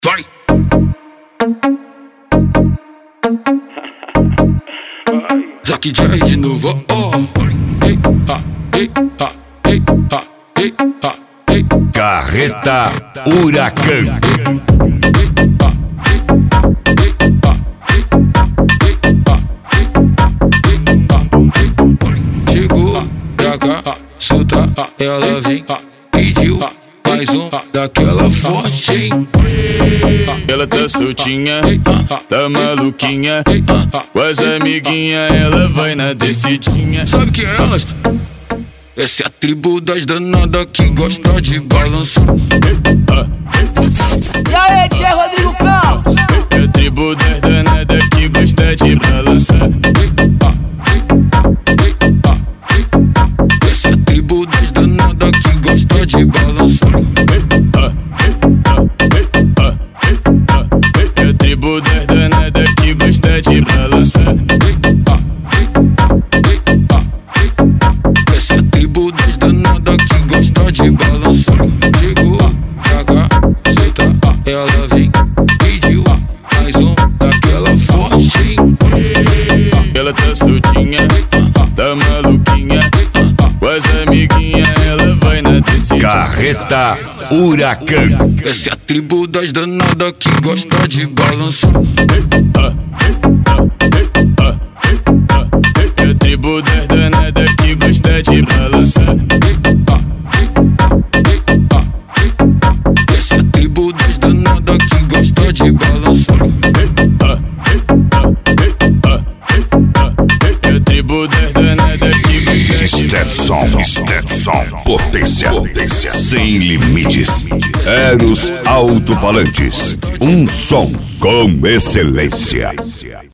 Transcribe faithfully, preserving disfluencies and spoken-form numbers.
Vai! Zack J de novo, oh. Ei, ha, ei, ha, ei, ha, ei, ha, ei. Carreta Huracan. Chegou pra cá, solta, ela vem, pediu mais um daquela forte, hein? Ela tá soltinha, tá maluquinha, com as amiguinhas ela vai na descidinha. Sabe que é elas? Essa é a tribo das danadas que gosta de balançar. E aí, tchê Rodrigo Campos? É a tribo das danadas que gosta de balançar. Essa é a tribo das danadas que gosta de balançar. É a tribo das danadas que gosta de balançar. Essa é a tribo das danadas que gosta de balançar. Chegou pra cá, solta, ela vem, pediu mais um daquela forte, hein? Ela tá soltinha, tá maluquinha, com as amiguinhas ela vai na descidinha. Carreta Huracan. Essa é a tribo das danadas que gosta de balançar. É a tribo das danadas que gosta de balançar. Essa é a tribo das danadas que gosta de balançar. É a tribo das danadas que gosta de Stetson, Stetson, potência, potência, sem limites. Eros Alto-Falantes, um som com excelência.